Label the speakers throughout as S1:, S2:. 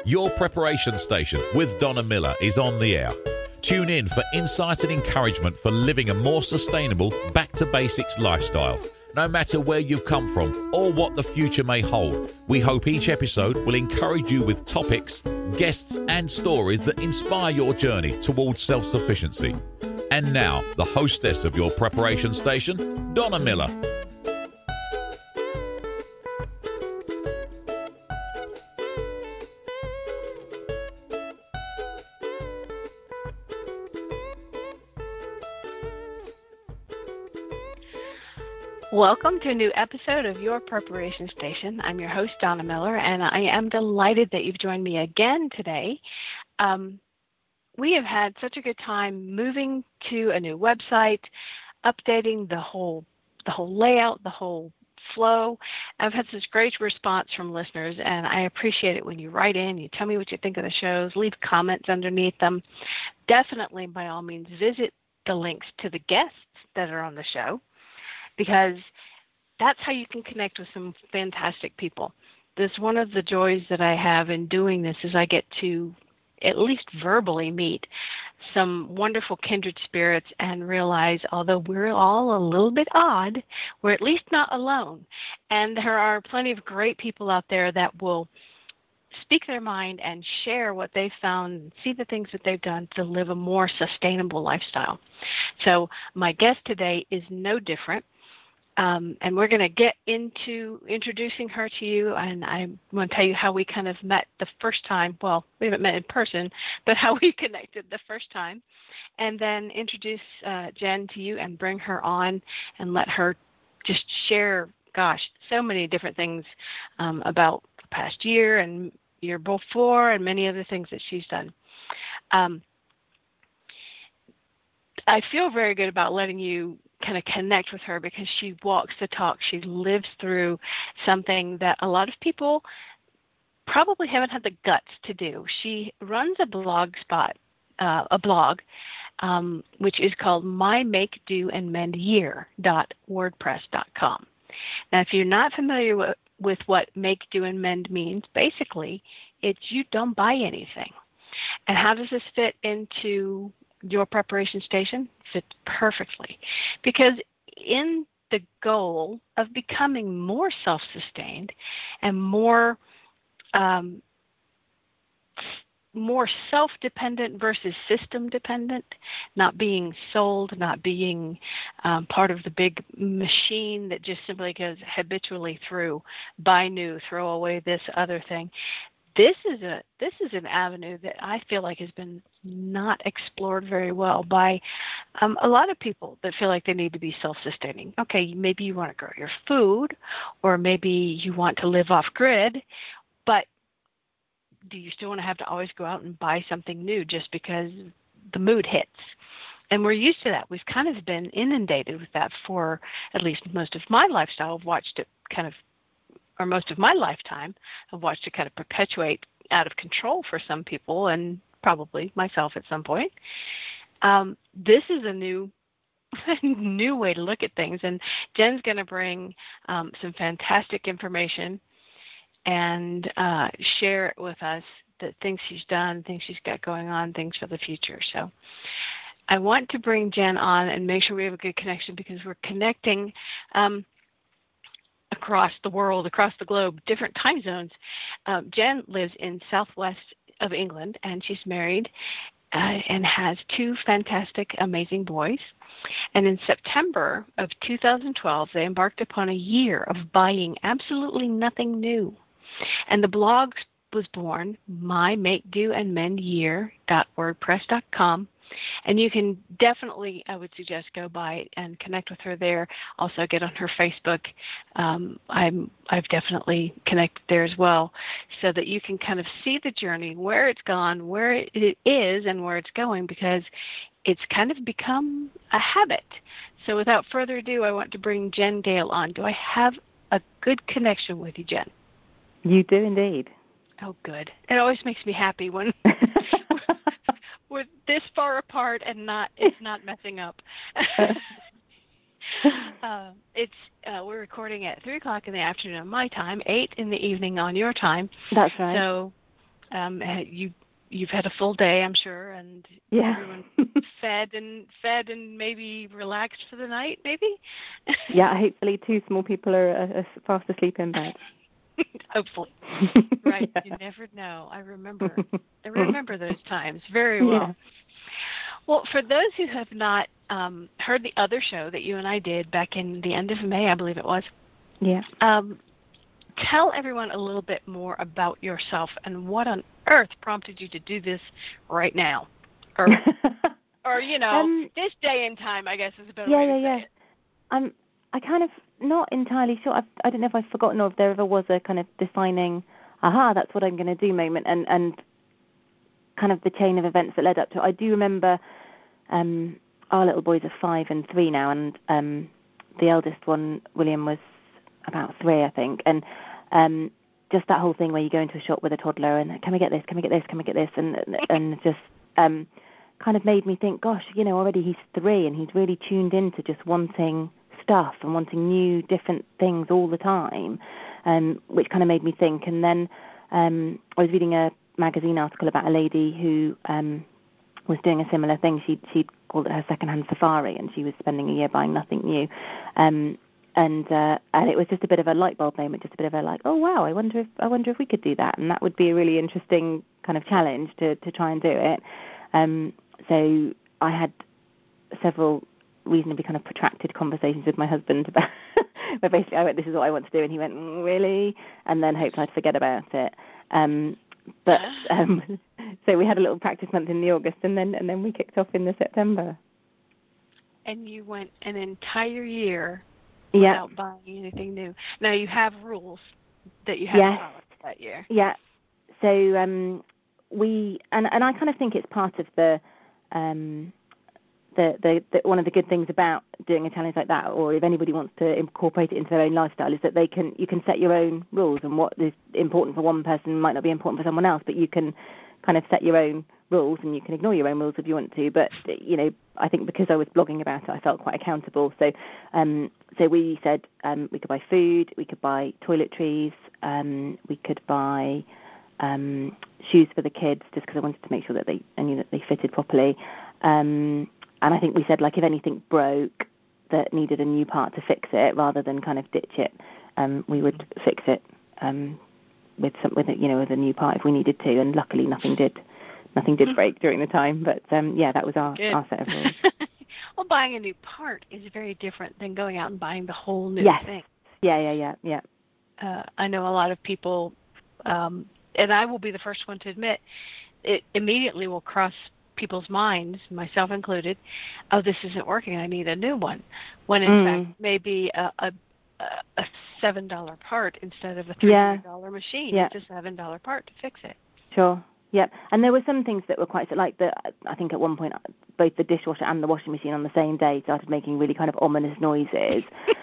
S1: Your Preparation Station with Donna Miller is on the air. Tune in for insight and encouragement for living a more sustainable, back-to-basics lifestyle. No matter where you've come from or what the future may hold, we hope each episode will encourage you with topics, guests and stories that inspire your journey towards self-sufficiency. And now, the hostess of Your Preparation Station, Donna Miller.
S2: Welcome to a new episode of Your Preparation Station. I'm your host, Donna Miller, and I am delighted that you've joined me again today. We have had such a good time moving to a new website, updating the whole layout, the whole flow. I've had such great response from listeners, and I appreciate it when you write in, you tell me what you think of the shows, leave comments underneath them. Definitely, by all means, visit the links to the guests that are on the show, because that's how you can connect with some fantastic people. This one of the joys that I have in doing this is I get to at least verbally meet some wonderful kindred spirits and realize, although we're all a little bit odd, we're at least not alone. And there are plenty of great people out there that will speak their mind and share what they've found, see the things that they've done to live a more sustainable lifestyle. So my guest today is no different. And we're going to get into introducing her to you, and I'm going to tell you how we kind of met the first time. Well, we haven't met in person, but how we connected the first time, and then introduce Jen to you and bring her on and let her just share, so many different things about the past year and year before and many other things that she's done. I feel very good about letting you kind of connect with her because she walks the talk. She lives through something that a lot of people probably haven't had the guts to do. She runs a blog, which is called mymakedoandmendyear.wordpress.com. Now, if you're not familiar with what make, do, and mend means, basically it's you don't buy anything. And how does this fit into Your Preparation Station? Fits perfectly, because in the goal of becoming more self-sustained and more self-dependent versus system-dependent, not being sold, not being part of the big machine that just simply goes habitually through, buy new, throw away this other thing. This is an avenue that I feel like has been not explored very well by a lot of people that feel like they need to be self-sustaining. Okay, maybe you want to grow your food, or maybe you want to live off-grid, but do you still want to have to always go out and buy something new just because the mood hits? And we're used to that. We've kind of been inundated with that for at least most of my lifestyle. I've watched it or most of my lifetime, I've watched it kind of perpetuate out of control for some people, and probably myself at some point. This is a new way to look at things, and Jen's going to bring some fantastic information and share it with us, the things she's done, things she's got going on, things for the future. So I want to bring Jen on and make sure we have a good connection, because we're connecting across the world, across the globe, different time zones. Jen lives in southwest of England, and she's married and has two fantastic, amazing boys. And in September of 2012, they embarked upon a year of buying absolutely nothing new. And the blog was born, mymakedoandmendyear.wordpress.com. And you can definitely, I would suggest, go by and connect with her there. Also get on her Facebook. I've definitely connected there as well, so that you can kind of see the journey, where it's gone, where it is, and where it's going, because it's kind of become a habit. So without further ado, I want to bring Jen Gale on. Do I have a good connection with you, Jen?
S3: You do indeed.
S2: Oh, good. It always makes me happy when we're this far apart and it's not messing up. We're recording at 3 o'clock in the afternoon on my time, 8 in the evening on your time.
S3: That's right.
S2: So You've had a full day, I'm sure, and everyone fed and maybe relaxed for the night, maybe?
S3: Yeah, hopefully 2 small people are fast asleep in bed.
S2: Hopefully. Right. Yeah. You never know. I remember those times very well. Yeah. Well, for those who have not heard the other show that you and I did back in the end of May, I believe it was.
S3: Yeah.
S2: Tell everyone a little bit more about yourself and what on earth prompted you to do this right now, or this day and time, I guess is a better way to say it.
S3: I kind of not entirely sure. I don't know if I've forgotten or if there ever was a kind of defining, that's what I'm going to do moment, and kind of the chain of events that led up to it. I do remember our little boys are 5 and 3 now, and the eldest one, William, was about 3, I think, and just that whole thing where you go into a shop with a toddler and can we get this, and just kind of made me think, gosh, already he's 3 and he's really tuned into just wanting stuff and wanting new, different things all the time, which kind of made me think. And then I was reading a magazine article about a lady who was doing a similar thing. She'd called it her secondhand safari, and she was spending a year buying nothing new. And it was just a bit of a light bulb moment, just a bit of a like, oh wow, I wonder if we could do that, and that would be a really interesting kind of challenge to try and do it. So I had several reasonably kind of protracted conversations with my husband about where basically I went, this is what I want to do, and he went, really, and then hoped I'd forget about it. So we had a little practice month in the August, and then we kicked off in the September.
S2: And you went an entire year without buying anything new. Now you have rules that you have to follow that year.
S3: Yeah. So we and I kind of think it's part of the one of the good things about doing a challenge like that, or if anybody wants to incorporate it into their own lifestyle, is that you can set your own rules, and what is important for one person might not be important for someone else, but you can kind of set your own rules, and you can ignore your own rules if you want to. But I think because I was blogging about it, I felt quite accountable. So we said we could buy food, we could buy toiletries, we could buy shoes for the kids, just because I wanted to make sure that I knew that they fitted properly. And I think we said, like, if anything broke that needed a new part to fix it, rather than kind of ditch it, we would fix it with a new part if we needed to. And luckily, nothing did break during the time. But that was our set of rules.
S2: Well, buying a new part is very different than going out and buying the whole new thing.
S3: Yeah.
S2: I know a lot of people, and I will be the first one to admit, it immediately will cross people's minds, myself included, oh, this isn't working, I need a new one, when in fact maybe a $7 part instead of a $300 machine. It's a $7 part to fix it.
S3: Sure. Yep. And there were some things that were quite, like I think at one point both the dishwasher and the washing machine on the same day started making really kind of ominous noises.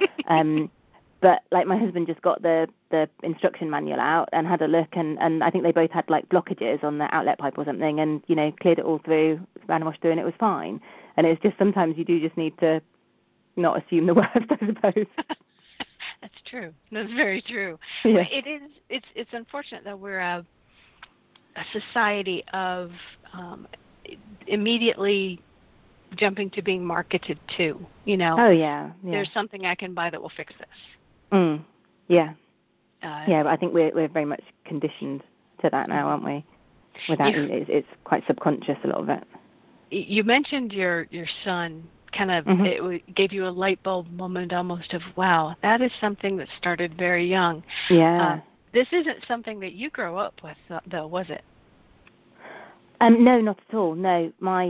S3: But like my husband just got the instruction manual out and had a look, and I think they both had like blockages on the outlet pipe or something, and cleared it all through, ran and washed through, and it was fine. And it's just sometimes you do just need to not assume the worst, I suppose.
S2: That's true. That's very true.
S3: Yeah.
S2: It's unfortunate that we're a society of immediately jumping to being marketed to.
S3: Oh yeah.
S2: There's something I can buy that will fix this.
S3: Yeah. But I think we're very much conditioned to that now, aren't we? It's quite subconscious, a lot of it.
S2: You mentioned your son. Kind of, it gave you a light bulb moment almost of, wow, that is something that started very young.
S3: Yeah.
S2: This isn't something that you grew up with, though, was it?
S3: No, not at all. No,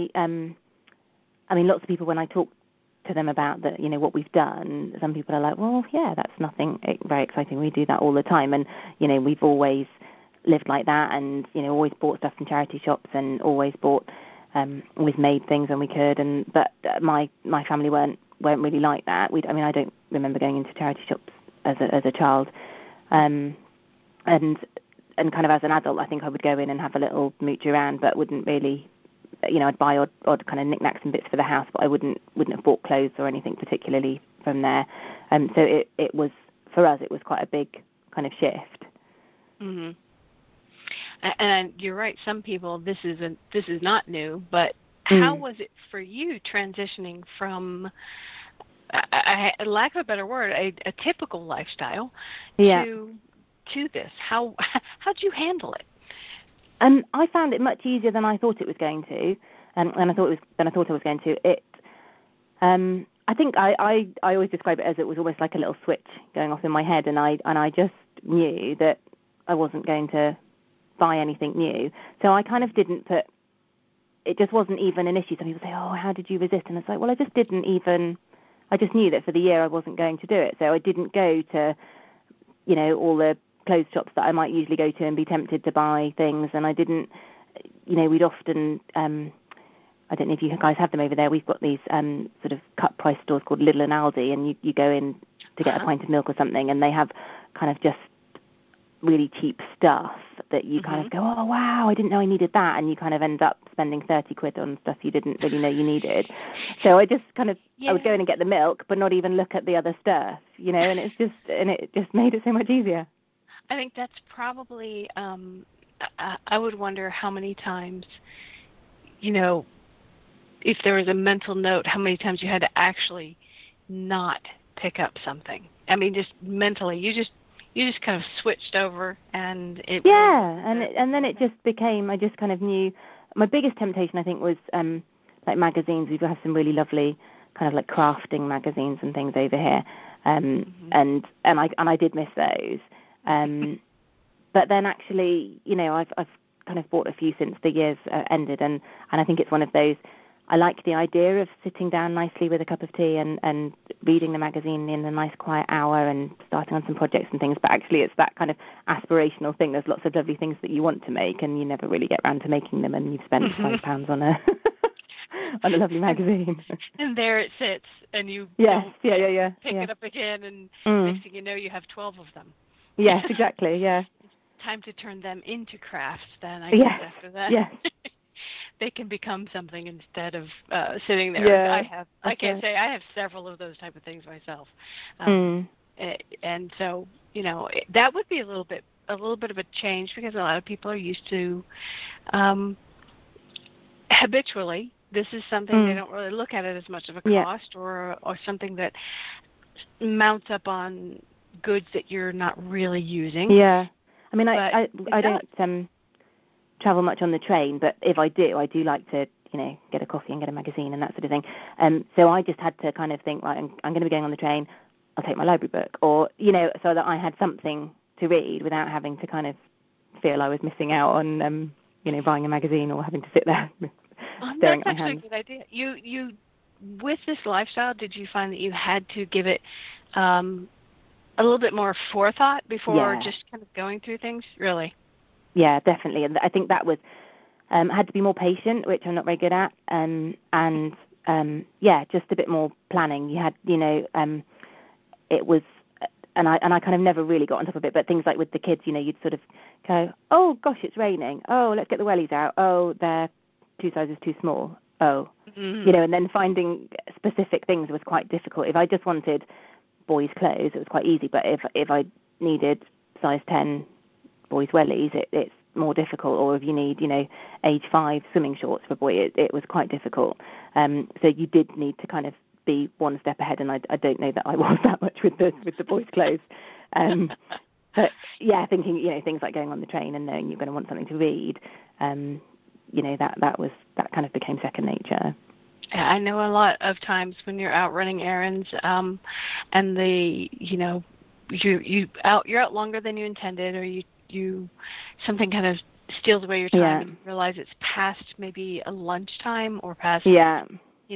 S3: lots of people, when I talk to them about what we've done, some people are like, well, yeah, that's nothing very exciting. We do that all the time. And, we've always lived like that, and, always bought stuff from charity shops, and always always made things when we could. But my family weren't really like that. I don't remember going into charity shops as a child. And kind of as an adult, I think I would go in and have a little mooch around, but wouldn't really, I'd buy odd kind of knickknacks and bits for the house, but I wouldn't have bought clothes or anything particularly from there. So it was, for us, it was quite a big kind of shift.
S2: Mm-hmm. And you're right. Some people, this is not new. But how was it for you transitioning from, lack of a better word, a typical lifestyle to this? How'd you handle it?
S3: I found it much easier than I thought it was going to, and I thought I was going to. I think I always describe it as it was almost like a little switch going off in my head, and I just knew that I wasn't going to buy anything new. So I kind of didn't put. It just wasn't even an issue. Some people say, "Oh, how did you resist?" And it's like, well, I just didn't even. I just knew that for the year I wasn't going to do it. So I didn't go to, all the clothes shops that I might usually go to and be tempted to buy things. And I didn't, we'd often, I don't know if you guys have them over there. We've got these sort of cut price stores called Lidl and Aldi, and you go in to get a pint of milk or something, and they have kind of just really cheap stuff that you kind of go, oh wow, I didn't know I needed that, and you kind of end up spending 30 quid on stuff you didn't really know you needed. So I just kind of I would go in and get the milk, but not even look at the other stuff, and it just made it so much easier.
S2: I think that's probably I would wonder how many times, if there was a mental note, how many times you had to actually not pick up something. I mean, just mentally, you just kind of switched over, and it.
S3: Yeah, and then it just became. I just kind of knew. My biggest temptation, I think, was like magazines. We have some really lovely kind of like crafting magazines and things over here, and I did miss those. But then actually, I've kind of bought a few since the year's ended, and I think it's one of those. I like the idea of sitting down nicely with a cup of tea and reading the magazine in a nice quiet hour and starting on some projects and things, but actually it's that kind of aspirational thing. There's lots of lovely things that you want to make and you never really get around to making them, and you've spent £5 on a on a lovely magazine.
S2: And there it sits, and you
S3: pick
S2: it up again, and next thing you know you have 12 of them.
S3: Yes, exactly, yeah.
S2: Time to turn them into crafts then, I guess, after that.
S3: Yes.
S2: They can become something instead of sitting there.
S3: Yeah,
S2: I can't say I have several of those type of things myself, and so that would be a little bit of a change, because a lot of people are used to habitually. This is something they don't really look at it as much of a cost or something that mounts up on goods that you're not really using.
S3: Yeah, I mean, I don't travel much on the train, but if I do like to, get a coffee and get a magazine and that sort of thing. So I just had to kind of think, right, I'm going to be going on the train, I'll take my library book, or, so that I had something to read without having to kind of feel I was missing out on, buying a magazine or having to sit there staring at my hands.
S2: That's actually a good idea. You, with this lifestyle, did you find that you had to give it a little bit more forethought before just kind of going through things, really?
S3: Yeah, definitely. And I think that was, had to be more patient, which I'm not very good at. And just a bit more planning. You had, it was, and I kind of never really got on top of it, but things like with the kids, you'd sort of go, oh gosh, it's raining. Oh, let's get the wellies out. Oh, they're 2 sizes too small. Oh, and then finding specific things was quite difficult. If I just wanted boys' clothes, it was quite easy. But if I needed size 10 boys' wellies, it's more difficult. Or if you need, age 5 swimming shorts for a boy, it was quite difficult. So you did need to kind of be one step ahead, and I don't know that I was that much with the boys' clothes. But yeah, thinking, things like going on the train and knowing you're going to want something to read, that kind of became second nature.
S2: I know a lot of times when you're out running errands, and you're out longer than you intended, or you something kind of steals away your time, and you realize it's past maybe a lunchtime or past.
S3: Yeah.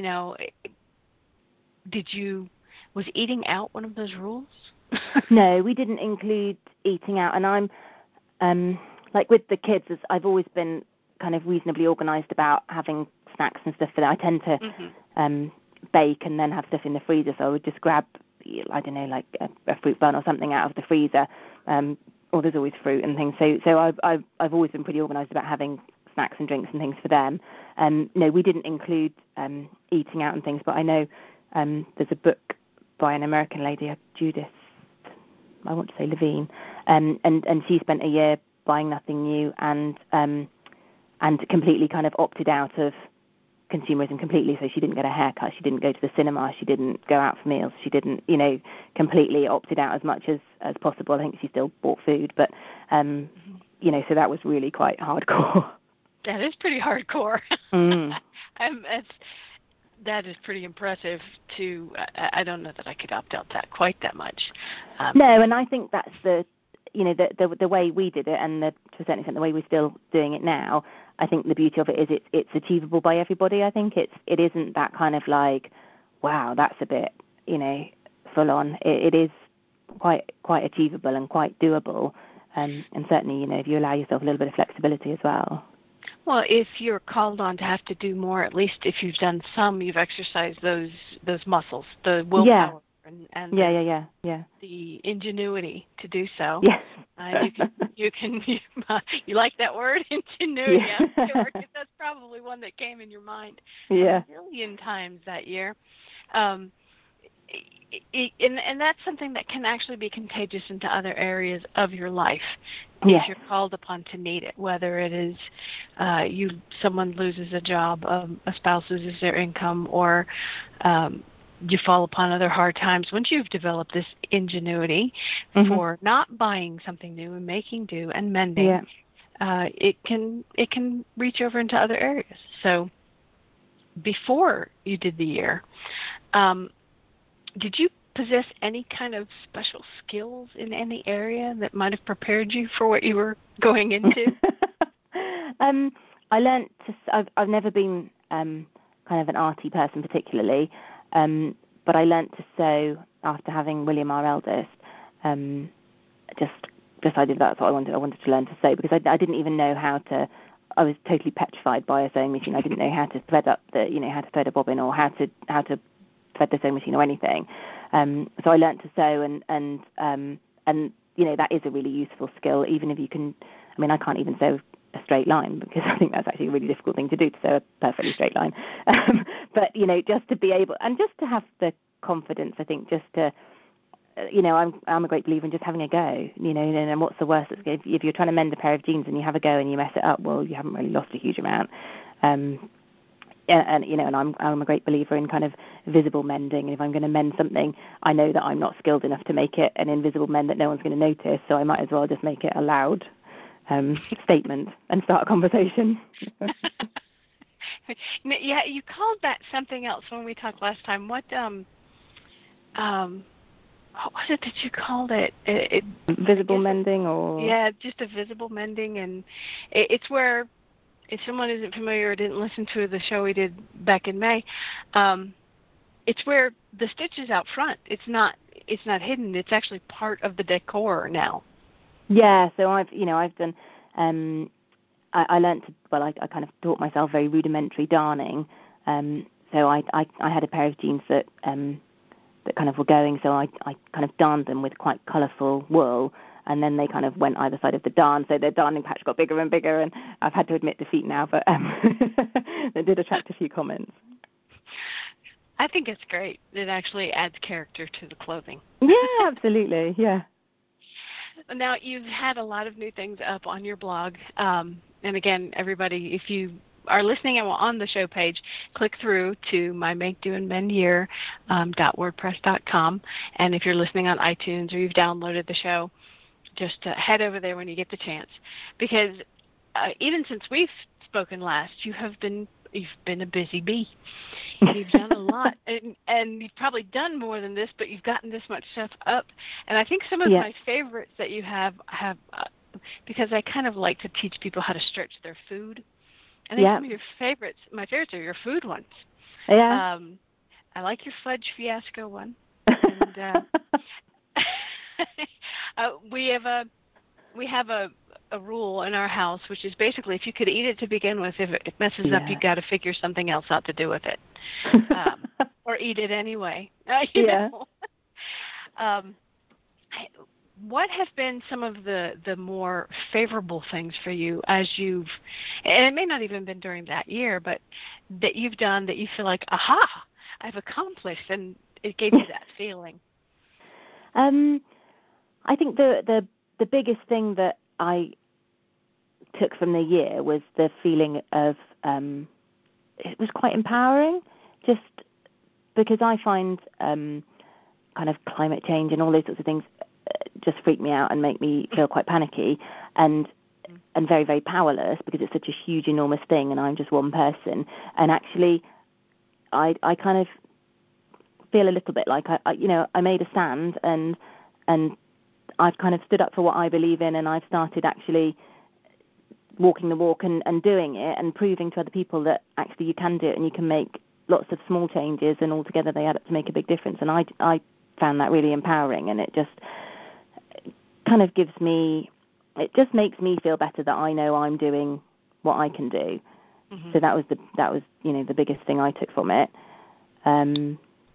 S2: Was eating out one of those rules?
S3: No, we didn't include eating out, and I'm like with the kids, I've always been kind of reasonably organised about having snacks and stuff for them. I tend to bake and then have stuff in the freezer, so I would just grab, I don't know, like a fruit bun or something out of the freezer, or there's always fruit and things. So I've always been pretty organised about having snacks and drinks and things for them. No, we didn't include eating out and things, but I know there's a book by an American lady, Judith, I want to say Levine, and she spent a year buying nothing new, and completely kind of opted out of consumerism completely. So she didn't get a haircut, she didn't go to the cinema, she didn't go out for meals, she didn't, completely opted out as much as possible. I think she still bought food, but so that was really quite hardcore.
S2: That is pretty hardcore. That is pretty impressive. I don't know that I could opt out quite that much.
S3: No, and I think that's the way we did it, and to a certain extent the way we're still doing it now. I think the beauty of it is it's achievable by everybody. I think it isn't that kind of like, wow, that's a bit full on. It is quite achievable and quite doable, and certainly if you allow yourself a little bit of flexibility as well.
S2: Well, if you're called on to have to do more, at least if you've done some, you've exercised those muscles, the willpower and the ingenuity to do so.
S3: Yes.
S2: You like that word, ingenuity? Yeah. That's probably one that came in your mind a million times that year. And that's something that can actually be contagious into other areas of your life if you're called upon to need it, whether it is someone loses a job, a spouse loses their income, or you fall upon other hard times. Once you've developed this ingenuity for not buying something new and making do and mending, it can reach over into other areas. So before you did the year, did you possess any kind of special skills in any area that might have prepared you for what you were going into?
S3: I learned I've never been kind of an arty person particularly, but I learned to sew after having William, our eldest. Just decided that's what I wanted. I wanted to learn to sew because I didn't even know how to. I was totally petrified by a sewing machine. I didn't know how to thread up how to thread a bobbin or how to thread the sewing machine or anything. So I learned to sew, and that is a really useful skill. Even if you can, I can't even sew a straight line because I think that's actually a really difficult thing to do, to sew a perfectly straight line. But just to be able and just to have the confidence, I think, just to. I'm a great believer in just having a go, and what's the worst? If you're trying to mend a pair of jeans and you have a go and you mess it up, well, you haven't really lost a huge amount. And I'm a great believer in kind of visible mending. If I'm going to mend something, I know that I'm not skilled enough to make it an invisible mend that no one's going to notice, so I might as well just make it a loud statement and start a conversation.
S2: Yeah, you called that something else when we talked last time. What was it that you called it?
S3: Visible mending, or
S2: just a visible mending, and it's where, if someone isn't familiar or didn't listen to the show we did back in May, it's where the stitch is out front. It's not hidden. It's actually part of the decor now.
S3: Yeah, so I've done. I learned to. Well, I kind of taught myself very rudimentary darning. So I had a pair of jeans that kind of were going, so I kind of darned them with quite colourful wool, and then they kind of went either side of the darn, so the darning patch got bigger and bigger, and I've had to admit defeat now, but they did attract a few comments.
S2: I think it's great. It actually adds character to the clothing.
S3: Yeah, absolutely, yeah.
S2: Now, you've had a lot of new things up on your blog, and again, everybody, if you are listening and on the show page, click through to my Make Do and Mend Year .wordpress.com, and if you're listening on iTunes or you've downloaded the show, just head over there when you get the chance, because even since we've spoken last, you've been a busy bee. You've done a lot, and you've probably done more than this, but you've gotten this much stuff up, and I think some of my favorites that you have because I kind of like to teach people how to stretch their food. I think some of my favorites are your food ones.
S3: Yeah.
S2: I like your fudge fiasco one. And, we have a rule in our house, which is basically if you could eat it to begin with, if it messes up, you've got to figure something else out to do with it, or eat it anyway. You know? What have been some of the more favorable things for you as and it may not even been during that year, but that you've done that you feel like, aha, I've accomplished, and it gave you that feeling?
S3: I think the biggest thing that I took from the year was the feeling of it was quite empowering, just because I find kind of climate change and all those sorts of things just freak me out and make me feel quite panicky and very, very powerless, because it's such a huge, enormous thing and I'm just one person. And actually, I kind of feel a little bit like I made a stand and I've kind of stood up for what I believe in, and I've started actually walking the walk and doing it and proving to other people that actually you can do it and you can make lots of small changes and all together they add up to make a big difference. And I found that really empowering, and it just kind of it just makes me feel better that I know I'm doing what I can do. Mm-hmm. So that was the biggest thing I took from it. And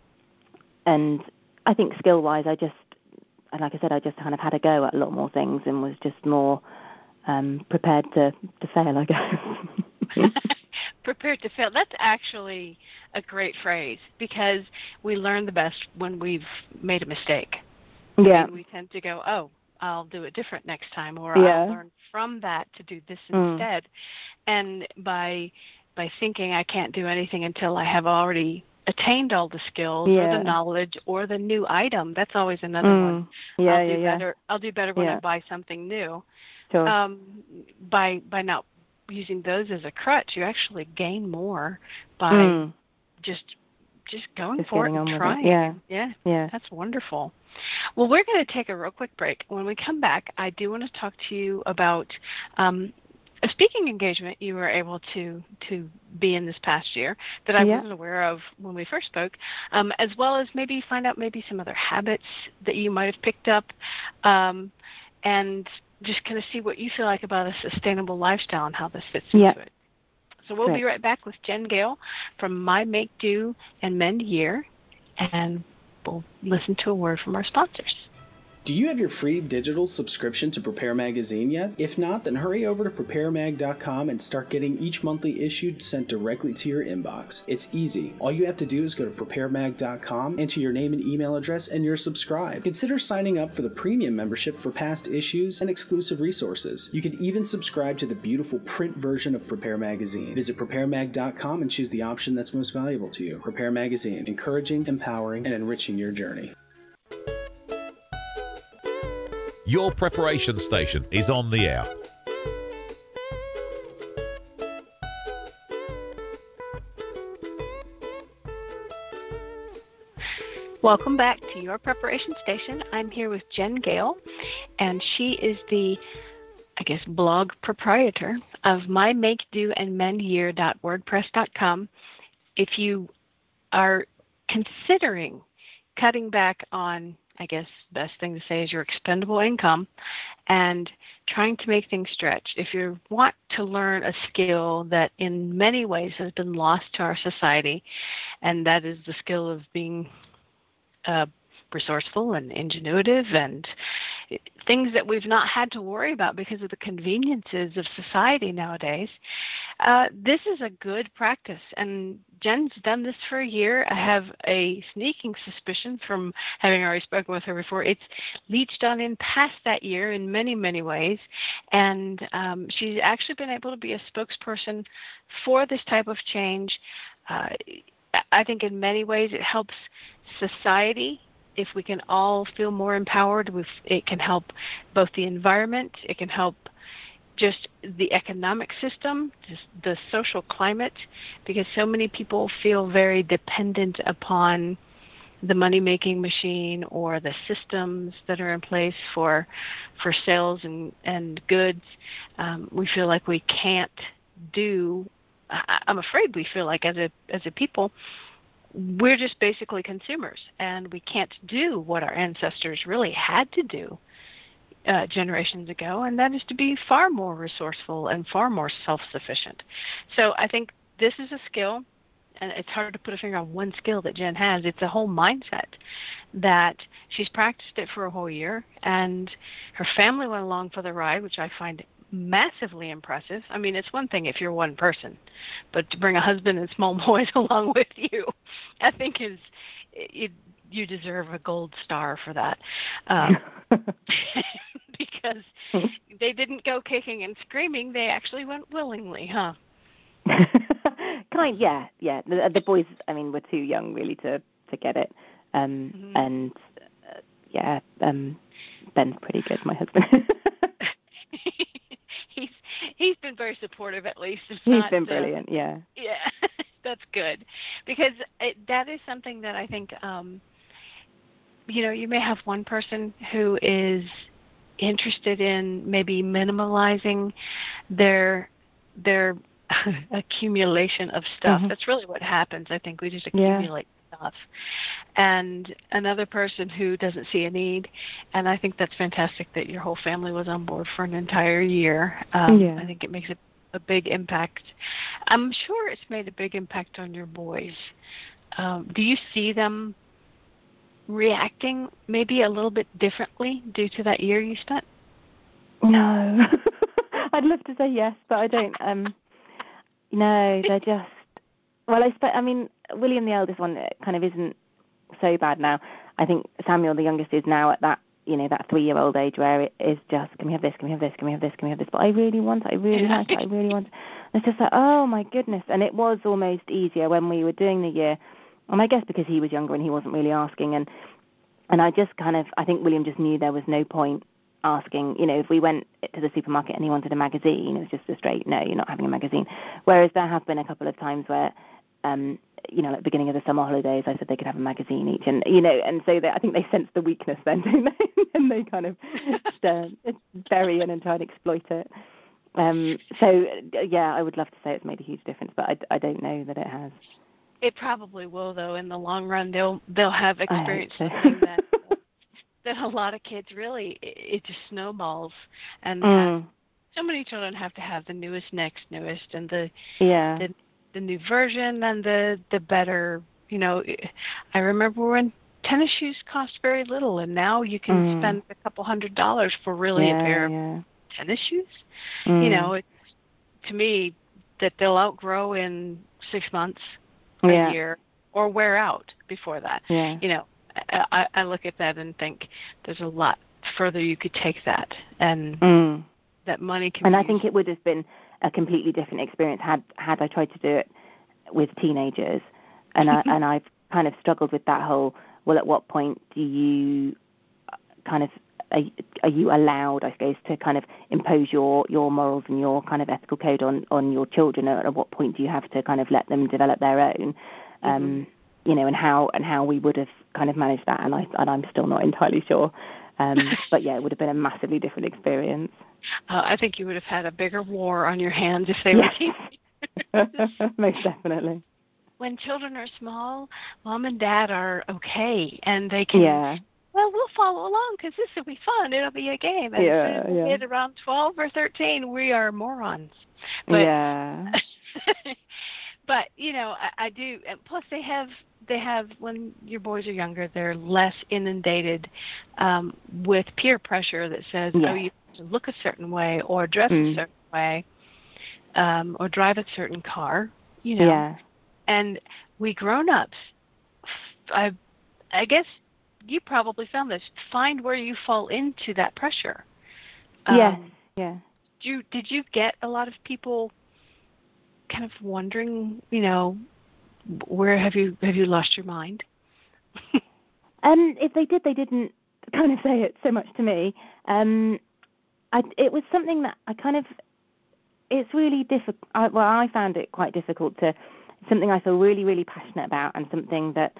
S3: I think skill-wise, like I said, I just kind of had a go at a lot more things and was just more prepared to fail, I guess.
S2: Prepared to fail. That's actually a great phrase, because we learn the best when we've made a mistake.
S3: Yeah.
S2: And we tend to go, oh, I'll do it different next time, or I'll learn from that to do this instead. And by thinking I can't do anything until I have already attained all the skills or the knowledge or the new item, that's always another one. I'll do better when I buy something new. Sure. By not using those as a crutch, you actually gain more by just going for it and trying. Yeah. That's wonderful. Well, we're going to take a real quick break. When we come back, I do want to talk to you about a speaking engagement you were able to be in this past year that I wasn't aware of when we first spoke, as well as maybe find out maybe some other habits that you might have picked up, and just kind of see what you feel like about a sustainable lifestyle and how this fits into it. So we'll be right back with Jen Gale from My Make Do and Mend Year, and we'll listen to a word from our sponsors.
S4: Do you have your free digital subscription to Prepare Magazine yet? If not, then hurry over to preparemag.com and start getting each monthly issue sent directly to your inbox. It's easy. All you have to do is go to preparemag.com, enter your name and email address, and you're subscribed. Consider signing up for the premium membership for past issues and exclusive resources. You can even subscribe to the beautiful print version of Prepare Magazine. Visit preparemag.com and choose the option that's most valuable to you. Prepare Magazine, encouraging, empowering, and enriching your journey.
S1: Your preparation station is on the air.
S2: Welcome back to Your Preparation Station. I'm here with Jen Gale, and she is the, blog proprietor of mymakedoandmendyear.wordpress.com. If you are considering cutting back on, best thing to say is your expendable income, and trying to make things stretch. If you want to learn a skill that in many ways has been lost to our society, and that is the skill of being resourceful and ingenuitive and things that we've not had to worry about because of the conveniences of society nowadays, this is a good practice. And Jen's done this for a year. I have a sneaking suspicion from having already spoken with her before. It's leached on in past that year in many, many ways. And she's actually been able to be a spokesperson for this type of change. I think in many ways it helps society. If we can all feel more empowered, it can help both the environment, it can help just the economic system, just the social climate, because so many people feel very dependent upon the money-making machine or the systems that are in place for sales and goods. We feel like we can't do. I'm afraid we feel like as a people, we're just basically consumers, and we can't do what our ancestors really had to do generations ago, and that is to be far more resourceful and far more self-sufficient. So I think this is a skill, and it's hard to put a finger on one skill that Jen has. It's a whole mindset that she's practiced it for a whole year, and her family went along for the ride, which I find massively impressive. I mean, it's one thing if you're one person, but to bring a husband and small boys along with you, I think you deserve a gold star for that. because they didn't go kicking and screaming. They actually went willingly, huh?
S3: Yeah. The boys, I mean, were too young really to get it. And Ben's pretty good, my husband.
S2: He's been very supportive, at least.
S3: He's been brilliant, yeah.
S2: Yeah, that's good, because that is something that I think, you may have one person who is interested in maybe minimalizing their accumulation of stuff.
S3: Mm-hmm.
S2: That's really what happens. I think we just accumulate stuff. And another person who doesn't see a need. And I think that's fantastic that your whole family was on board for an entire year. I think it makes a big impact. I'm sure it's made a big impact on your boys. Do you see them reacting maybe a little bit differently due to that year you spent?
S3: No. I'd love to say yes, but I don't. No, they're just... Well, I mean, William, the eldest one, kind of isn't so bad now. I think Samuel, the youngest, is now at that, that 3-year-old age where it is just, can we have this, can we have this, can we have this, can we have this? But I really want it, I really like it, I really want it. And it's just like, oh my goodness. And it was almost easier when we were doing the year. And I guess because he was younger and he wasn't really asking. And I just I think William just knew there was no point asking. If we went to the supermarket and he wanted a magazine, it was just a straight, no, you're not having a magazine. Whereas there have been a couple of times where, like beginning of the summer holidays, I said they could have a magazine each, and and so I think they sense the weakness then, don't they? And they kind of bury in and try and exploit it. So I would love to say it's made a huge difference, but I don't know that it has.
S2: It probably will, though. In the long run, they'll have experienced something that a lot of kids really, it just snowballs, and so many children have to have the newest, and the new version and the better. I remember when tennis shoes cost very little, and now you can spend a couple $100 for really a pair of tennis shoes. To me, that they'll outgrow in 6 months, a year, or wear out before that. I look at that and think there's a lot further you could take that, and that money can.
S3: And I think it would have been a completely different experience had I tried to do it with teenagers, and I've kind of struggled with that whole. Well, at what point do you are you allowed, I suppose, to kind of impose your morals and your kind of ethical code on your children? At what point do you have to kind of let them develop their own? And how we would have kind of managed that, and I'm still not entirely sure. But it would have been a massively different experience.
S2: I think you would have had a bigger war on your hands if they were teenagers.
S3: Most definitely.
S2: When children are small, mom and dad are okay, and they can. Well, we'll follow along because this will be fun. It'll be a game. And as we get around 12 or 13, we are morons. But, but I do. Plus, they have when your boys are younger, they're less inundated with peer pressure that says, oh, you have to look a certain way or dress a certain way or drive a certain car. And we grown-ups, I guess you probably found this, find where you fall into that pressure. Did you get a lot of people kind of wondering, where have you lost your mind?
S3: If they did, they didn't kind of say it so much to me. It was something that it's really difficult. I found it quite difficult to, something I feel really, really passionate about, and something that,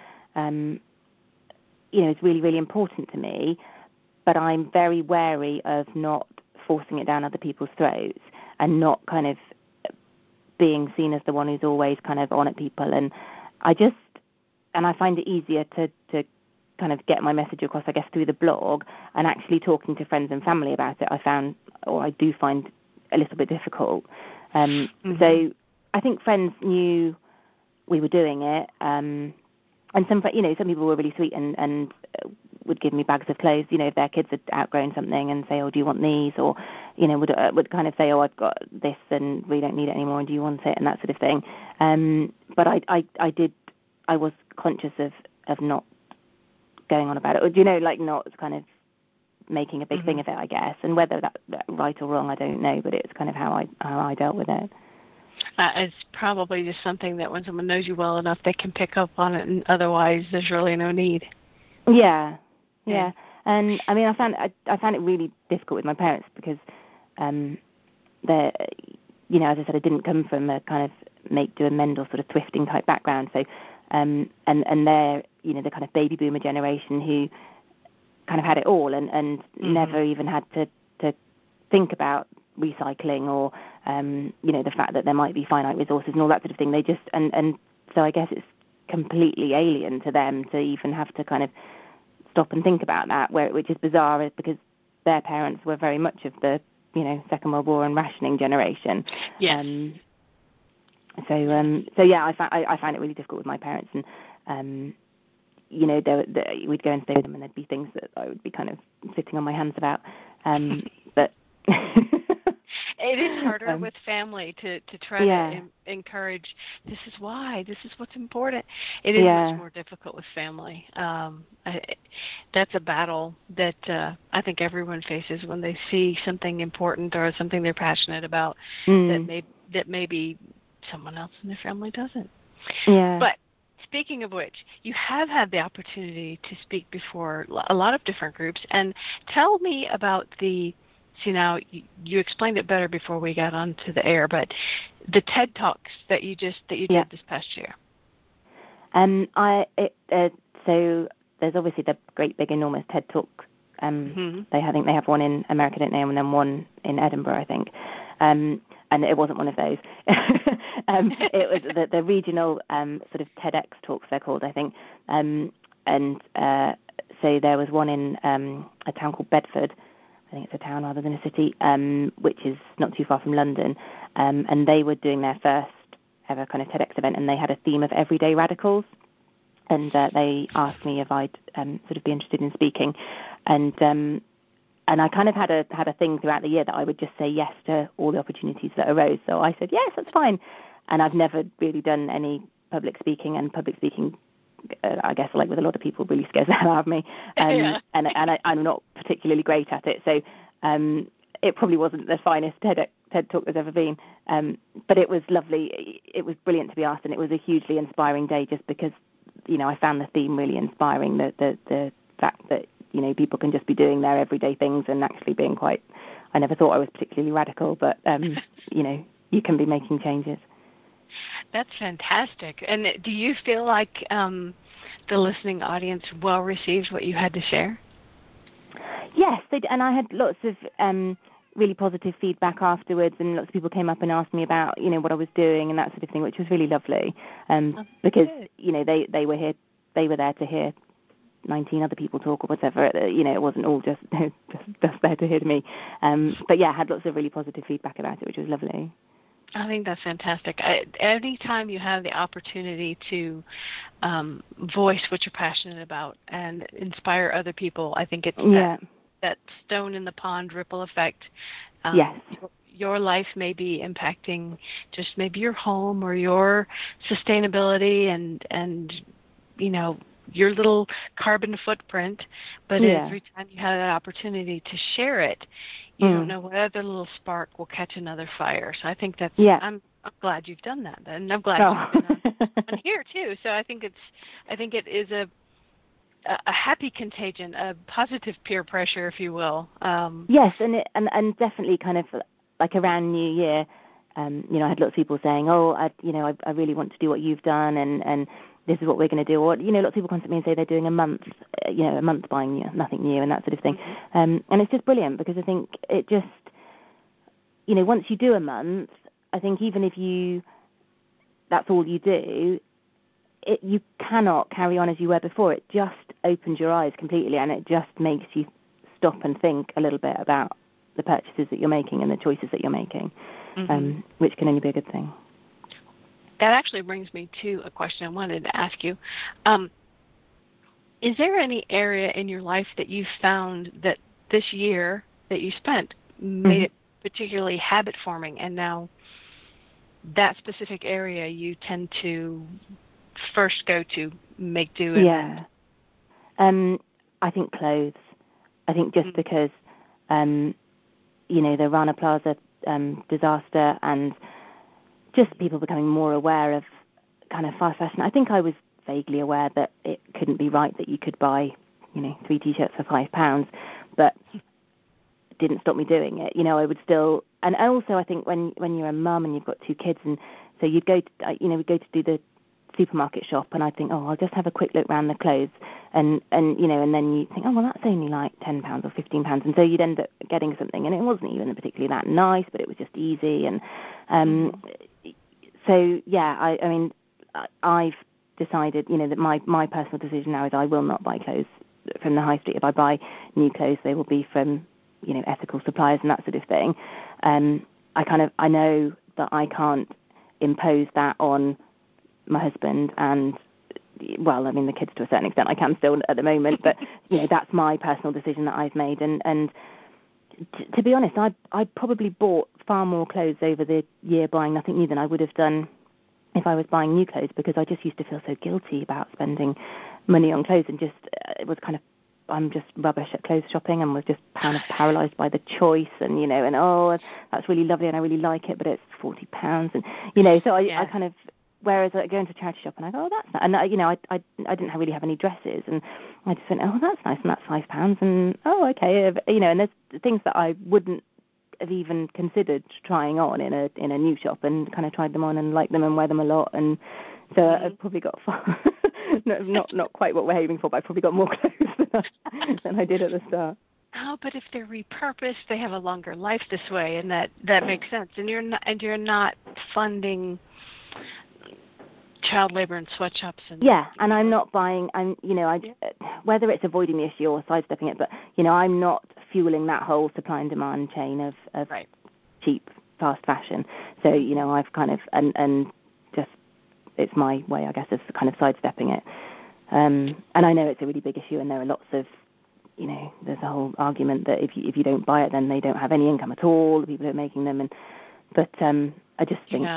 S3: is really, really important to me, but I'm very wary of not forcing it down other people's throats and not kind of being seen as the one who's always kind of on at people. And I find it easier to kind of get my message across, I guess, through the blog, and actually talking to friends and family about it, I do find a little bit difficult. So I think friends knew we were doing it, and some people were really sweet and would give me bags of clothes, if their kids had outgrown something, and say, oh, do you want these? Or, would kind of say, oh, I've got this and we don't need it anymore, and do you want it? And that sort of thing. But I was conscious of not going on about it, or, not kind of making a big thing of it, I guess. And whether that's right or wrong, I don't know, but it's kind of how I dealt with it.
S2: It's probably just something that when someone knows you well enough, they can pick up on it, and otherwise there's really no need.
S3: Yeah. And I mean, I found it really difficult with my parents because they're, you know, as I said, I didn't come from a kind of make, do, and mend or sort of thrifting type background. So, and they're, you know, the kind of baby boomer generation who kind of had it all and never even had to think about recycling or, you know, the fact that there might be finite resources and all that sort of thing. They just, and so I guess it's completely alien to them to even have to kind of stop and think about that, which is bizarre because their parents were very much of the, you know, Second World War and rationing generation.
S2: Yes.
S3: So yeah, I found it really difficult with my parents, and you know, we'd go and stay with them, and there'd be things that I would be kind of sitting on my hands about, but.
S2: It is harder with family to try to encourage, this is why, this is what's important. It is much more difficult with family. That's a battle that I think everyone faces when they see something important or something they're passionate about that maybe someone else in their family doesn't.
S3: Yeah.
S2: But speaking of which, you have had the opportunity to speak before a lot of different groups, and tell me about see, now you explained it better before we got onto the air, but the TED Talks that you did this past year.
S3: So there's obviously the great big enormous TED Talk. I think they have one in America, don't they, and then one in Edinburgh, I think. And it wasn't one of those. It was the regional sort of TEDx talks, they're called, I think. So there was one in a town called Bedford. I think it's a town rather than a city, which is not too far from London. And they were doing their first ever kind of TEDx event, and they had a theme of everyday radicals. And they asked me if I'd sort of be interested in speaking. And I kind of had a thing throughout the year that I would just say yes to all the opportunities that arose. So I said, yes, that's fine. And I've never really done any public speaking, and public speaking, I guess, like with a lot of people, really scares the hell out of me. And I'm not particularly great at it. So it probably wasn't the finest TED Talk there's ever been. But it was lovely. It was brilliant to be asked, and it was a hugely inspiring day just because, you know, I found the theme really inspiring, the fact that, you know, people can just be doing their everyday things and actually being quite, I never thought I was particularly radical, but, you know, you can be making changes.
S2: That's fantastic. And do you feel like the listening audience well received what you had to share?
S3: Yes, and I had lots of really positive feedback afterwards, and lots of people came up and asked me about, you know, what I was doing and that sort of thing, which was really lovely. Because, you know, they were there to hear 19 other people talk or whatever. You know, it wasn't all just there to hear me. But yeah, I had lots of really positive feedback about it, which was lovely.
S2: I think that's fantastic. Anytime you have the opportunity to voice what you're passionate about and inspire other people, I think it's that stone in the pond ripple effect.
S3: Yes.
S2: Your life may be impacting just maybe your home or your sustainability and you know, your little carbon footprint, but every time you have that opportunity to share it, you don't know what other little spark will catch another fire. So I think that's I'm glad you've done that, and I'm glad you've been on here too. So I think it is a happy contagion, a positive peer pressure, if you will.
S3: Yes, and definitely kind of like around New Year, you know, I had lots of people saying, "Oh, I really want to do what you've done," and this is what we're going to do. Or, you know, lots of people contact me and say they're doing a month buying nothing new and that sort of thing. And it's just brilliant because I think it just, you know, once you do a month, I think even if that's all you do, you cannot carry on as you were before. It just opens your eyes completely, and it just makes you stop and think a little bit about the purchases that you're making and the choices that you're making, which can only be a good thing.
S2: That actually brings me to a question I wanted to ask you. Is there any area in your life that you found that this year that you spent made it particularly habit-forming, and now that specific area you tend to first go to make do?
S3: Yeah. I think clothes. I think just because, the Rana Plaza disaster and just people becoming more aware of kind of fast fashion. I think I was vaguely aware that it couldn't be right that you could buy, 3 T-shirts for £5, but it didn't stop me doing it. I would still, and also I think when you're a mum and you've got 2 kids, and so you'd go to, we'd go to do the supermarket shop, and I'd think, I'll just have a quick look around the clothes, and then you think, well, that's only like £10 or £15, and so you'd end up getting something, and it wasn't even particularly that nice, but it was just easy, and so yeah, I mean, I've decided, that my personal decision now is I will not buy clothes from the high street. If I buy new clothes, they will be from, ethical suppliers and that sort of thing. I know that I can't impose that on my husband and, well, I mean, the kids to a certain extent I can still at the moment, but, that's my personal decision that I've made. And to be honest, I probably bought far more clothes over the year buying nothing new than I would have done if I was buying new clothes, because I just used to feel so guilty about spending money on clothes, and just it was kind of, I'm just rubbish at clothes shopping and was just kind of paralysed by the choice, and that's really lovely and I really like it, but it's £40, and so I kind of, whereas I go into a charity shop and I go, that's nice, and I didn't really have any dresses, and I just went, that's nice, and that's £5, and okay, and there's things that I wouldn't have even considered trying on in a new shop, and kind of tried them on and liked them and wear them a lot, and so I've probably got far not quite what we're aiming for, but I've probably got more clothes than I did at the start.
S2: Oh, but if they're repurposed, they have a longer life this way, and that makes sense. And you're not funding child labor in sweatshops.
S3: And I'm not buying. Whether it's avoiding the issue or sidestepping it, but I'm not fueling that whole supply and demand chain of
S2: right.
S3: cheap fast fashion. So I've kind of and just, it's my way, I guess, of kind of sidestepping it. And I know it's a really big issue, and there are lots of, there's a whole argument that if you don't buy it, then they don't have any income at all, the people who are making them. But I just think,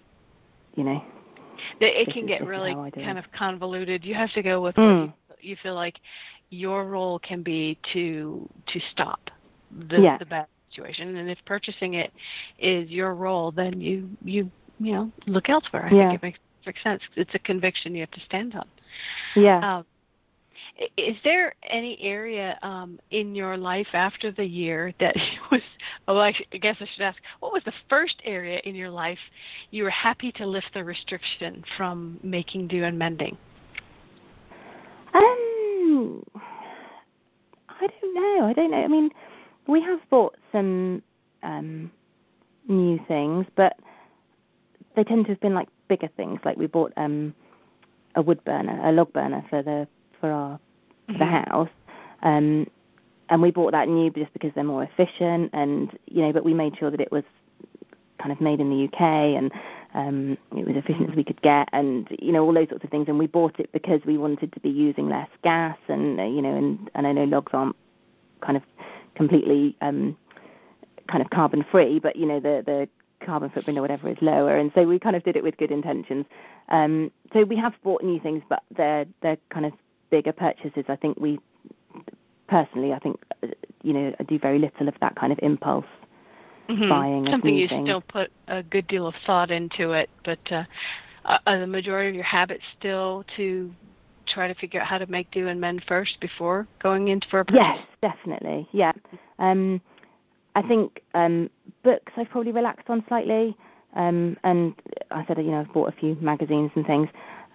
S2: it can get really kind of convoluted. You have to go with what you feel like your role can be to stop the bad situation, and if purchasing it is your role, then you look elsewhere. I think it makes perfect sense. It's a conviction you have to stand on.
S3: Yeah.
S2: Is there any area in your life after the year that was, I guess I should ask, what was the first area in your life you were happy to lift the restriction from making, do, and mending?
S3: I don't know. I mean, we have bought some new things, but they tend to have been like bigger things. Like we bought a wood burner, a log burner for the house, and we bought that new just because they're more efficient, and but we made sure that it was kind of made in the UK, and it was efficient as we could get, and all those sorts of things. And we bought it because we wanted to be using less gas, and and I know logs aren't kind of completely kind of carbon free, but the carbon footprint or whatever is lower, and so we kind of did it with good intentions. So we have bought new things, but they're kind of bigger purchases. I think I do very little of that kind of impulse buying.
S2: Something you
S3: things.
S2: Still put a good deal of thought into it, but are the majority of your habits still to try to figure out how to make, do, and mend first before going into for a purchase?
S3: Yes, definitely. Yeah. I think books I've probably relaxed on slightly, and I said I've bought a few magazines and things,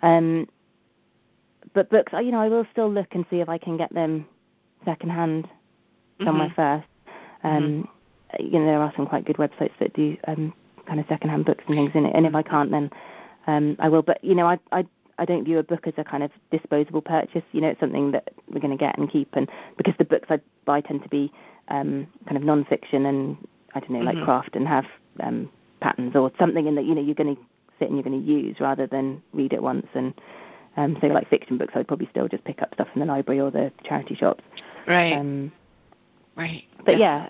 S3: but books I will still look and see if I can get them secondhand somewhere first. There are some quite good websites that do kind of secondhand books and things in it, and if I can't, then I will. But I don't view a book as a kind of disposable purchase. It's something that we're going to get and keep, and because the books I buy tend to be kind of non-fiction and like craft and have patterns or something in that you're going to sit and you're going to use rather than read it once. And so like fiction books, I'd probably still just pick up stuff from the library or the charity shops.
S2: Right. Right.
S3: But yeah,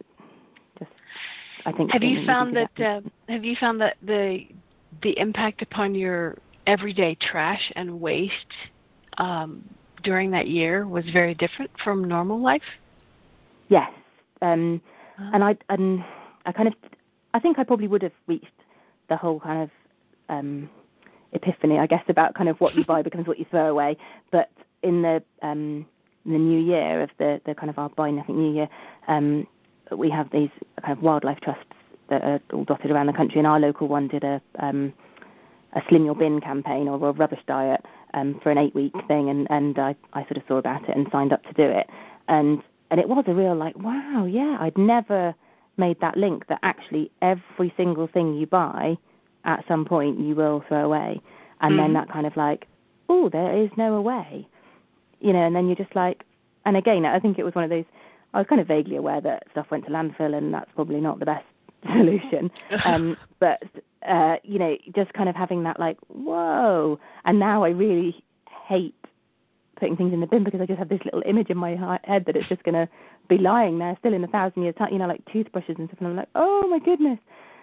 S3: I think.
S2: Have you found that the impact upon your everyday trash and waste during that year was very different from normal life?
S3: Yes. And I think I probably would have reached the whole kind of epiphany, I guess, about kind of what you buy becomes what you throw away. But in the new year of the kind of our Buy Nothing New Year, we have these kind of wildlife trusts that are all dotted around the country, and our local one did a Slim Your Bin campaign, or a rubbish diet, for an 8-week thing, and I sort of saw about it and signed up to do it, and it was a real like, wow, yeah, I'd never made that link that actually every single thing you buy at some point you will throw away, and then that kind of like, oh, there is no way, and then you're just like, and again, I think it was one of those, I was kind of vaguely aware that stuff went to landfill, and that's probably not the best solution, but just kind of having that like, whoa, and now I really hate putting things in the bin because I just have this little image in my head that it's just going to be lying there still in 1,000 years time, like toothbrushes and stuff, and I'm like, oh my goodness.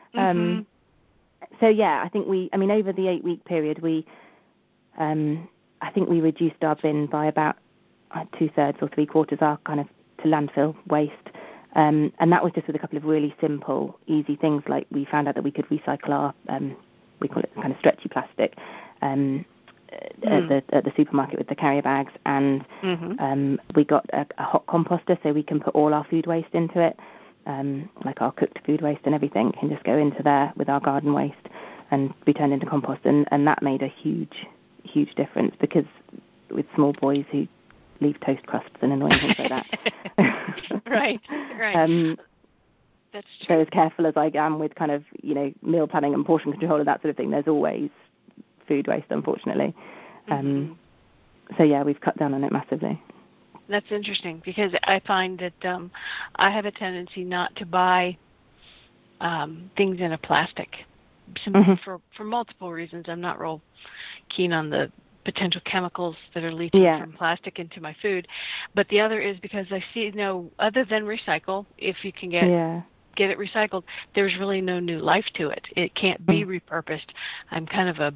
S3: So yeah, I think over the 8-week period, I think we reduced our bin by about 2/3 or 3/4 our kind of to landfill waste. And that was just with a couple of really simple, easy things, like we found out that we could recycle our, we call it kind of stretchy plastic, at the supermarket with the carrier bags, and we got a hot composter so we can put all our food waste into it, like our cooked food waste and everything can just go into there with our garden waste and be turned into compost, and that made a huge difference, because with small boys who leave toast crusts and annoying things like that.
S2: Right. That's true.
S3: So as careful as I am with kind of, meal planning and portion control and that sort of thing, there's always food waste, unfortunately. So yeah, we've cut down on it massively.
S2: That's interesting, because I find that I have a tendency not to buy things in a plastic for multiple reasons. I'm not real keen on the potential chemicals that are leaching from plastic into my food, but the other is because I see other than recycle, if you can get it recycled, there's really no new life to it. It can't be repurposed. I'm kind of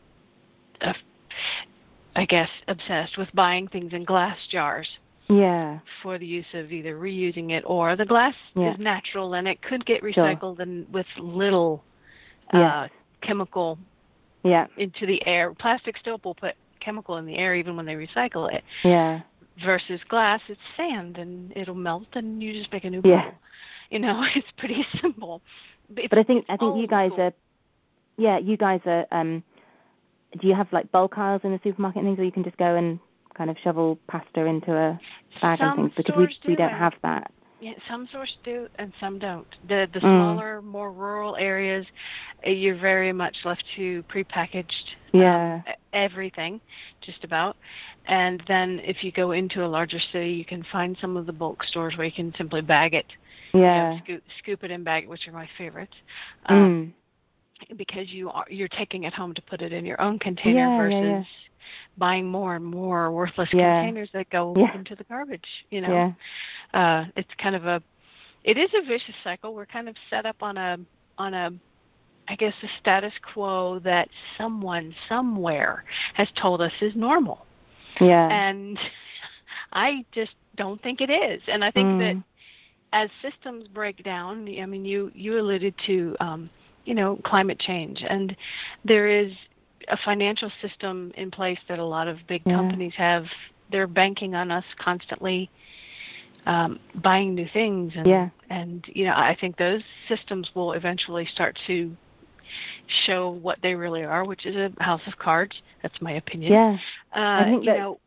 S2: I guess obsessed with buying things in glass jars for the use of either reusing it, or the glass is natural and it could get recycled and with little chemical into the air. Plastic still will put chemical in the air even when they recycle it. Versus glass, it's sand and it'll melt and you just make a new bottle. It's pretty simple.
S3: But I think you guys are do you have like bulk aisles in the supermarket and things where you can just go and kind of shovel pasta into a bag and things? Because we don't have that.
S2: Yeah, some stores do and some don't. The smaller, more rural areas, you're very much left to prepackaged everything, just about. And then if you go into a larger city, you can find some of the bulk stores where you can simply bag it. Scoop it and bag it, which are my favorites. Because you're taking it home to put it in your own container versus buying more and more worthless containers that go into the garbage. It's kind of it is a vicious cycle. We're kind of set up on a I guess a status quo that someone somewhere has told us is normal. And I just don't think it is. And I think that as systems break down, I mean, you alluded to climate change, and there is a financial system in place that a lot of big companies have. They're banking on us constantly buying new things, and I think those systems will eventually start to show what they really are, which is a house of cards. That's my opinion.
S3: I think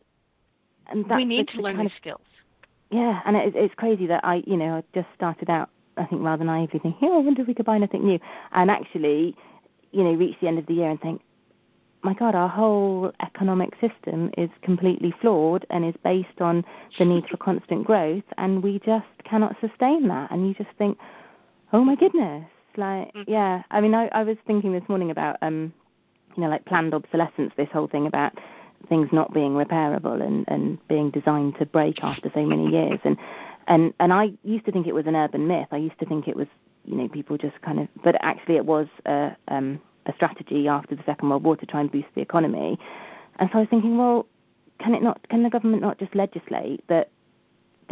S2: we need to learn these skills.
S3: And it's crazy that I just started out, I think, rather naively thinking, I wonder if we could buy anything new, and actually, reach the end of the year and think, my God, our whole economic system is completely flawed and is based on the need for constant growth, and we just cannot sustain that. And you just think, oh my goodness, I mean, I was thinking this morning about, like planned obsolescence, this whole thing about things not being repairable and being designed to break after so many years, and I used to think it was an urban myth. I used to think it was, people just kind of, but actually it was a strategy after the Second World War to try and boost the economy. And so I was thinking, well, can the government not just legislate that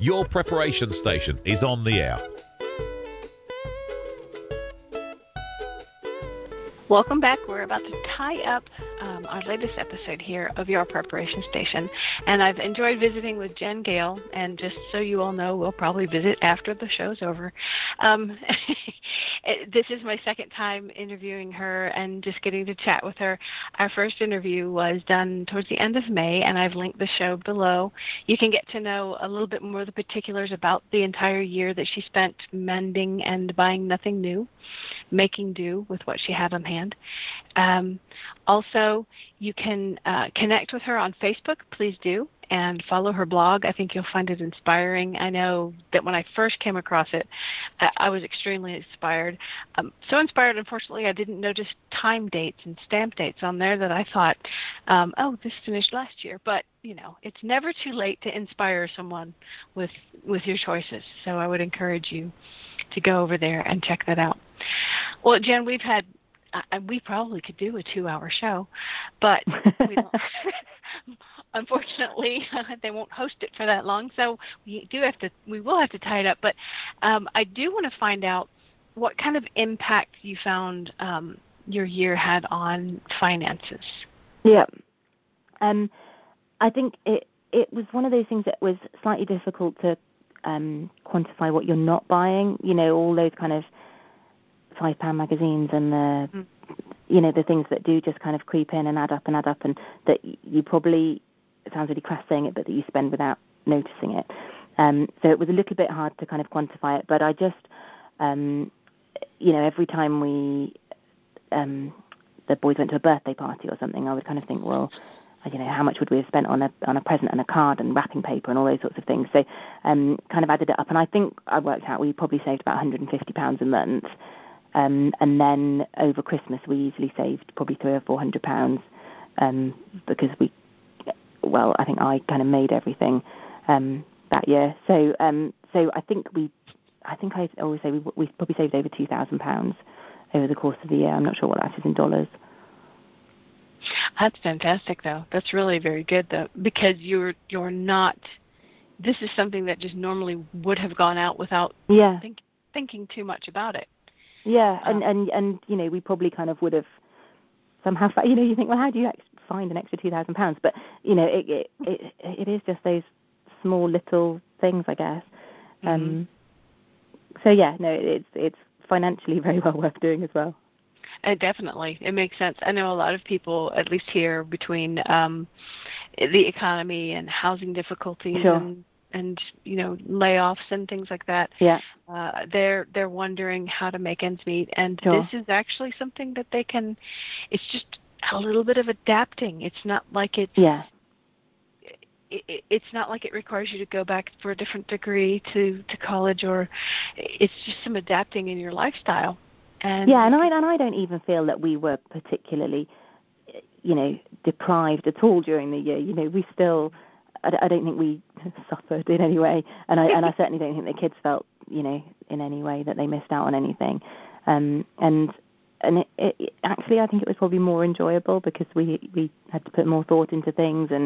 S1: Your preparation station is on the air.
S2: Welcome back. We're about to tie up our latest episode here of Your Preparation Station, and I've enjoyed visiting with Jen Gale, and just so you all know, we'll probably visit after the show's over. This is my second time interviewing her and just getting to chat with her. Our first interview was done towards the end of May, and I've linked the show below. You can get to know a little bit more of the particulars about the entire year that she spent mending and buying nothing new, making do with what she had on hand. Also, you can connect with her on Facebook. Please do, and follow her blog. I think you'll find it inspiring. I know that when I first came across it, I was extremely inspired. So inspired, unfortunately, I didn't notice time dates and stamp dates on there that I thought, oh, this finished last year. But, you know, it's never too late to inspire someone with your choices. So I would encourage you to go over there and check that out. Well, Jen, we probably could do a 2-hour show, but we don't. Unfortunately, they won't host it for that long, so we will have to tie it up. But I do want to find out what kind of impact you found your year had on finances.
S3: Yeah, I think it was one of those things that was slightly difficult to quantify what you're not buying. You know, all those kind of £5 magazines and the things that do just kind of creep in and add up, and that you probably, it sounds really crass saying it, but that you spend without noticing it. So it was a little bit hard to kind of quantify it, but I just, every time the boys went to a birthday party or something, I would kind of think, well, how much would we have spent on a present and a card and wrapping paper and all those sorts of things. So kind of added it up, and I think I worked out we probably saved about £150 a month. And then over Christmas we easily saved probably £300 or £400 because I think I kind of made everything that year. So I think I always say we probably saved over £2,000 over the course of the year. I'm not sure what that is in dollars.
S2: That's fantastic, though. That's really very good, though, because you're not. This is something that just normally would have gone out without thinking too much about it.
S3: Yeah, and we probably kind of would have somehow, you think, well, how do you find an extra £2,000? But it is just those small little things, I guess. Mm-hmm. So yeah, no, it's financially very well worth doing as well.
S2: Definitely, it makes sense. I know a lot of people, at least here, between the economy and housing difficulties and layoffs and things like that.
S3: Yeah.
S2: They're wondering how to make ends meet, and this is actually something that they can. It's just a little bit of adapting. It's not like it's.
S3: Yeah.
S2: It's not like it requires you to go back for a different degree to college, or it's just some adapting in your lifestyle. And
S3: I don't even feel that we were particularly, deprived at all during the year. We still. I don't think we suffered in any way, and I certainly don't think the kids felt, in any way that they missed out on anything. And it actually, I think it was probably more enjoyable because we had to put more thought into things, and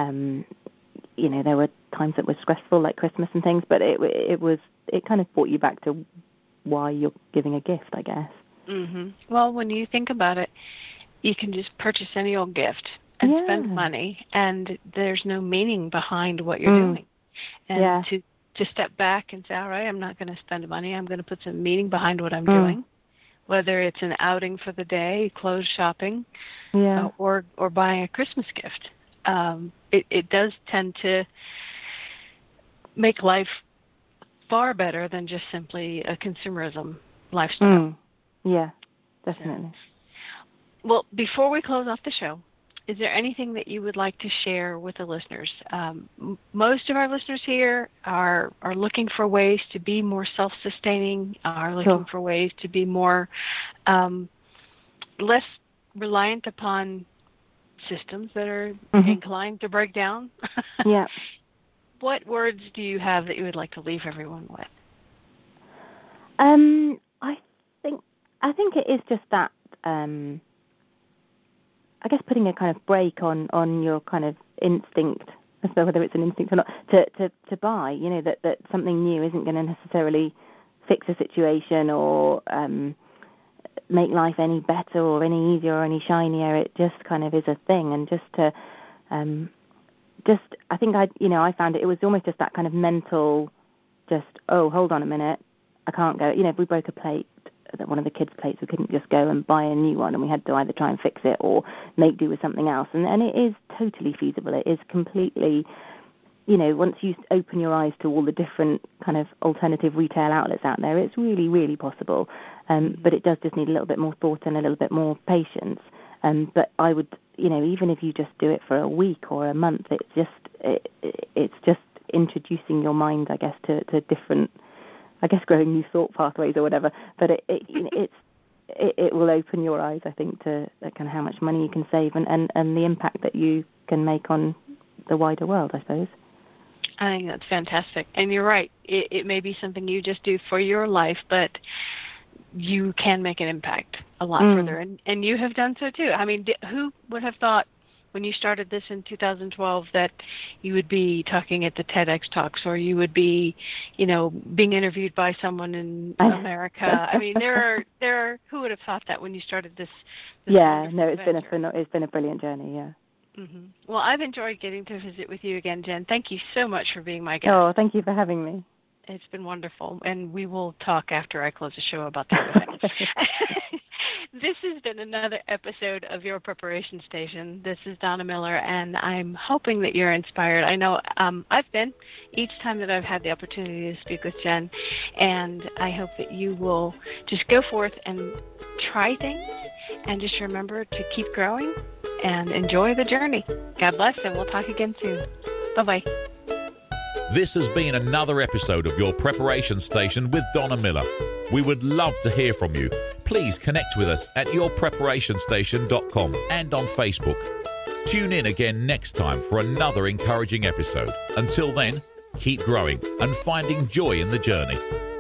S3: there were times that were stressful, like Christmas and things, but it kind of brought you back to why you're giving a gift, I guess.
S2: Mm-hmm. Well, when you think about it, you can just purchase any old gift and spend money, and there's no meaning behind what you're doing. And to step back and say, all right, I'm not going to spend money. I'm going to put some meaning behind what I'm doing, whether it's an outing for the day, clothes shopping, or buying a Christmas gift. It does tend to make life far better than just simply a consumerism lifestyle.
S3: Yeah, definitely.
S2: Well, before we close off the show, is there anything that you would like to share with the listeners? Most of our listeners here are looking for ways to be more self-sustaining, are looking for ways to be more less reliant upon systems that are inclined to break down.
S3: Yeah.
S2: What words do you have that you would like to leave everyone with?
S3: I think it is just that. I guess putting a kind of brake on your kind of instinct So whether it's an instinct or not, to buy, you know, that something new isn't going to necessarily fix a situation or make life any better or any easier or any shinier. It just kind of is a thing, and I think I found it was almost just that kind of mental, just, oh, hold on a minute, I can't go. You know, if we broke a plate, one of the kids' plates, we couldn't just go and buy a new one, and we had to either try and fix it or make do with something else. And it is totally feasible. It is completely, you know, once you open your eyes to all the different kind of alternative retail outlets out there, it's really, really possible. But it does just need a little bit more thought and a little bit more patience. But I would, you know, even if you just do it for a week or a month, it's just introducing your mind, I guess, to different, I guess, growing new thought pathways or whatever. But it will open your eyes, I think, to kind of how much money you can save and the impact that you can make on the wider world, I suppose.
S2: I think that's fantastic. And you're right. It may be something you just do for your life, but you can make an impact a lot further. And you have done so, too. I mean, who would have thought when you started this in 2012 that you would be talking at the TEDx Talks, or you would be, you know, being interviewed by someone in America? I mean, there are who would have thought that when you started this
S3: yeah, no, it's been a brilliant journey, yeah.
S2: Mm-hmm. Well, I've enjoyed getting to visit with you again, Jen. Thank you so much for being my guest.
S3: Oh, thank you for having me.
S2: It's been wonderful, and we will talk after I close the show about that. This has been another episode of Your Preparation Station. This is Donna Miller, and I'm hoping that you're inspired. I know I've been each time that I've had the opportunity to speak with Jen, and I hope that you will just go forth and try things, and just remember to keep growing and enjoy the journey. God bless, and we'll talk again soon. Bye-bye.
S1: This has been another episode of Your Preparation Station with Donna Miller. We would love to hear from you. Please connect with us at yourpreparationstation.com and on Facebook. Tune in again next time for another encouraging episode. Until then, keep growing and finding joy in the journey.